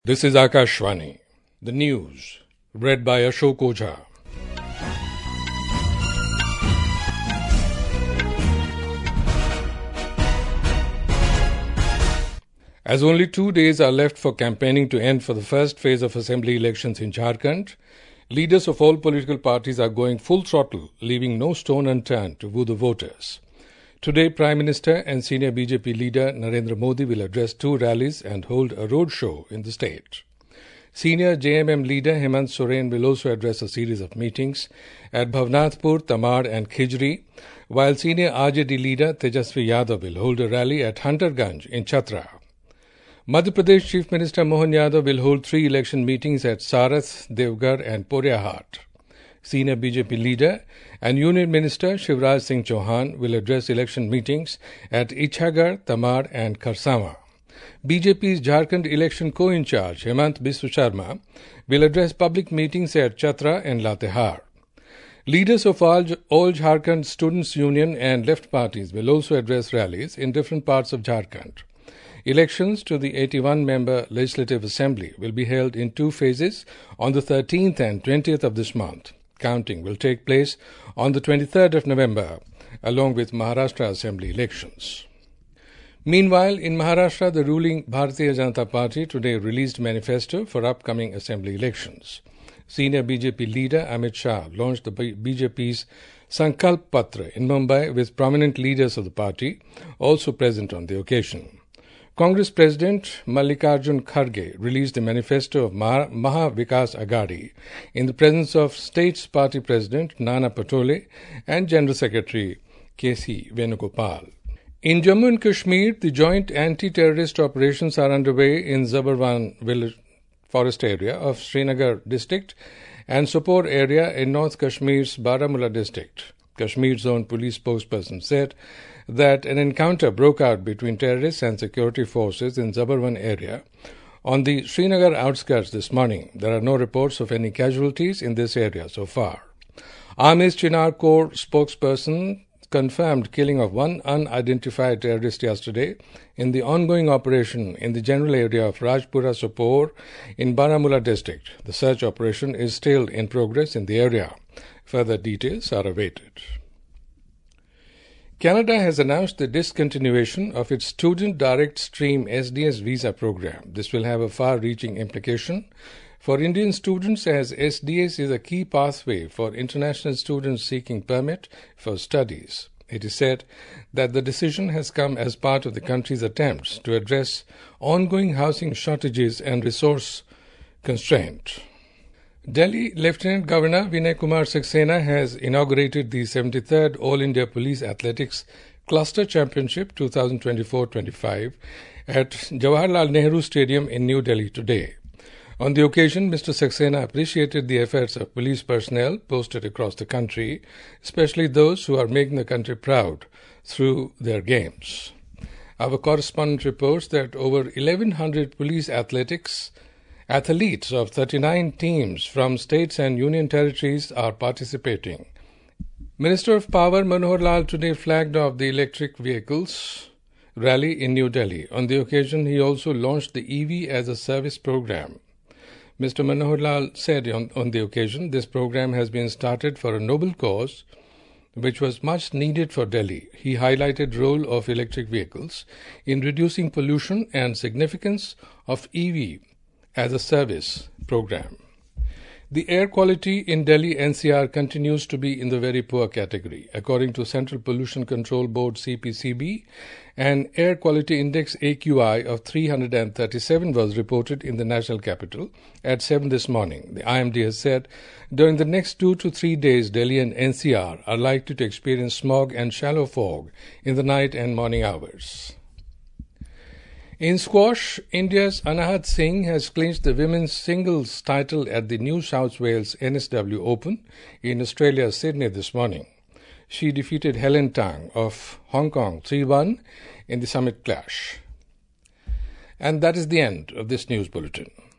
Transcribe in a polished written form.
This is Akashvani, the news, read by Ashok Ojha. As only 2 days are left for campaigning to end for the first phase of assembly elections in Jharkhand, leaders of all political parties are going full throttle, leaving no stone unturned to woo the voters. Today, Prime Minister and senior BJP leader Narendra Modi will address 2 rallies and hold a road show in the state. Senior JMM leader Hemant Soren will also address a series of meetings at Bhavnathpur, Tamar and Khijri, while senior RJD leader Tejasvi Yadav will hold a rally at Hunterganj in Chatra. Madhya Pradesh Chief Minister Mohan Yadav will hold 3 election meetings at Sarath, Devgarh and Poryahat. Senior BJP leader and Union Minister Shivraj Singh Chauhan will address election meetings at Ichagar, Tamar and Kharsama. BJP's Jharkhand election co-in-charge Hemant Biswa Sharma will address public meetings at Chatra and Latehar. Leaders of all Jharkhand Students' Union and left parties will also address rallies in different parts of Jharkhand. Elections to the 81-member Legislative Assembly will be held in 2 phases on the 13th and 20th of this month. Counting will take place on the 23rd of November, along with Maharashtra Assembly elections. Meanwhile, in Maharashtra, the ruling Bharatiya Janata Party today released manifesto for upcoming assembly elections. Senior BJP leader Amit Shah launched the BJP's Sankalp Patra in Mumbai with prominent leaders of the party also present on the occasion. Congress President Mallikarjun Kharge released a manifesto of Maha Vikas Aghadi in the presence of States Party President Nana Patole and General Secretary K.C. Venugopal. In Jammu and Kashmir, the joint anti-terrorist operations are underway in Zabarwan village forest area of Srinagar district and Sopore area in North Kashmir's Baramulla district. Kashmir's own police spokesperson said that an encounter broke out between terrorists and security forces in Zabarwan area on the Srinagar outskirts this morning. There are no reports of any casualties in this area so far. Army's Chinar Corps spokesperson confirmed killing of 1 unidentified terrorist yesterday in the ongoing operation in the general area of Rajpura Sopore in Baramulla district. The search operation is still in progress in the area. Further details are awaited. Canada has announced the discontinuation of its Student Direct Stream SDS visa program. This will have a far-reaching implication for Indian students, as SDS is a key pathway for international students seeking permit for studies. It is said that the decision has come as part of the country's attempts to address ongoing housing shortages and resource constraint. Delhi Lieutenant Governor Vinay Kumar Saxena has inaugurated the 73rd All India Police Athletics Cluster Championship 2024-25 at Jawaharlal Nehru Stadium in New Delhi today. On the occasion, Mr. Saxena appreciated the efforts of police personnel posted across the country, especially those who are making the country proud through their games. Our correspondent reports that over 1,100 police athletes of 39 teams from states and union territories are participating. Minister of Power Manohar Lal today flagged off the electric vehicles rally in New Delhi. On the occasion, he also launched the EV as a service program. Mr. Manohar Lal said on the occasion, this program has been started for a noble cause which was much needed for Delhi. He highlighted the role of electric vehicles in reducing pollution and significance of EV as a service program. The air quality in Delhi NCR continues to be in the very poor category. According to Central Pollution Control Board CPCB, an air quality index AQI of 337 was reported in the national capital at 7 this morning. The IMD has said during the next 2 to 3 days, Delhi and NCR are likely to experience smog and shallow fog in the night and morning hours. In squash, India's Anahat Singh has clinched the women's singles title at the New South Wales NSW Open in Australia's Sydney this morning. She defeated Helen Tang of Hong Kong 3-1 in the summit clash. And that is the end of this news bulletin.